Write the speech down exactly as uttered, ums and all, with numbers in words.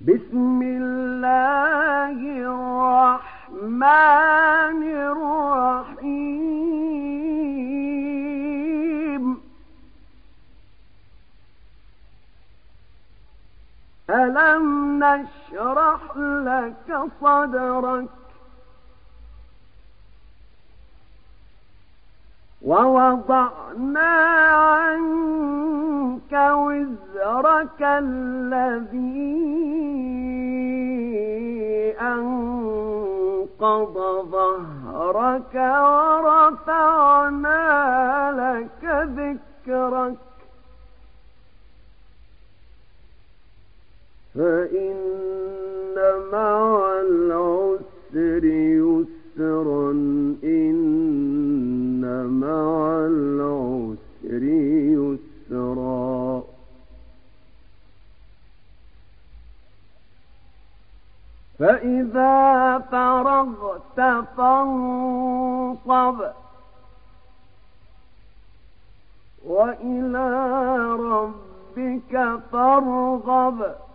بسم الله الرحمن الرحيم ألم نشرح لك صدرك ووضعنا عنك وزرك الذي أنقض ظهرك ورفعنا لك ذكرك فإن مع العسر يسرا إن مع العسر يسرا فإذا فرغت فانصب وإلى ربك فارغب